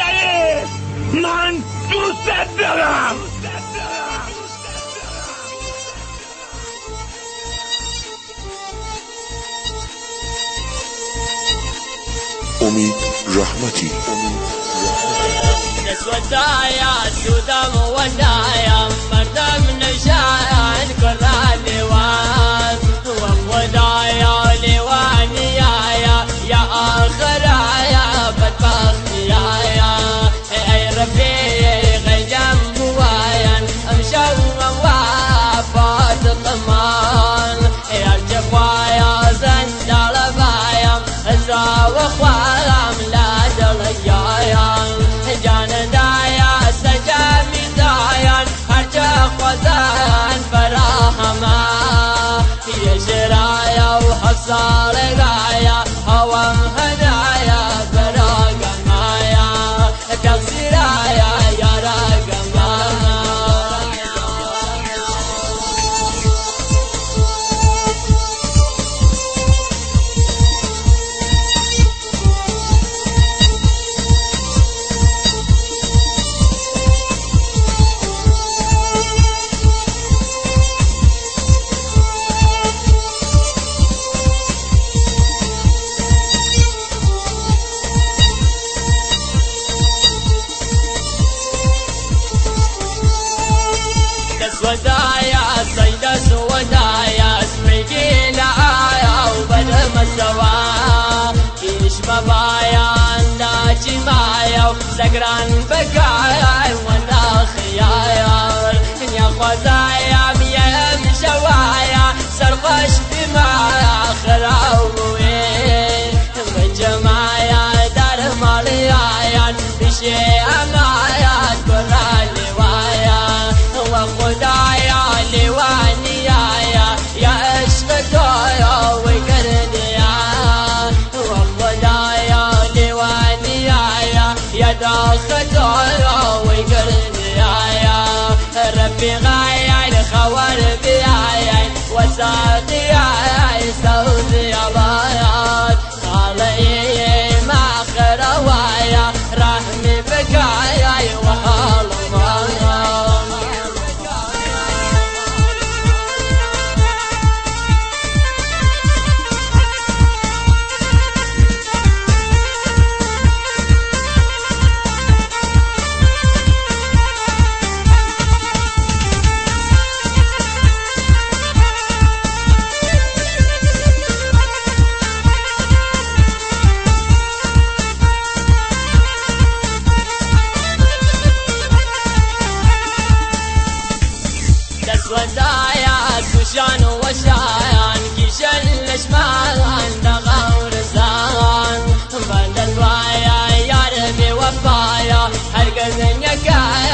شریف من دوست دارم. امید رحمتی نسوتايا سودام ونايا مردم نشان كرا لوان وخدايا لوانيايا يا آخرايا بدبختيايا اي ربي غيجم بوايا امشو ووافات طمان يا الجفايا زندال بايا ازرا وخوالام لا دليايا جان دايا سجامي دايا هرجا خوزان فراهما يشرايا وحصال غايا هوام هدايا براغ مايا تغسيرايا يا راغ مايا ودايا صيد سودايا اسمي لعايا وبدر مسوا كيش مبايا ناجي مايا وسكران بقايا وانا خيايا يا خزايا بيا مشوايا سرخش بمايا خراوي بجمايا دار ماليايا بشي امايا تقرالي وايا وخدايا لوانيايا يا عشق دايا وقرديا وخدايا لوانيايا يا داخل دايا وقرديا ربي غايا الخوار بيايا وساقيا سوزي بايات خالي ما خروايا رحمي بكايا وحال مايا ودايا سوشان وشايان كيشن لشمان دغاور زان بدل وايا يا ربي وفايا هرقزن يكايا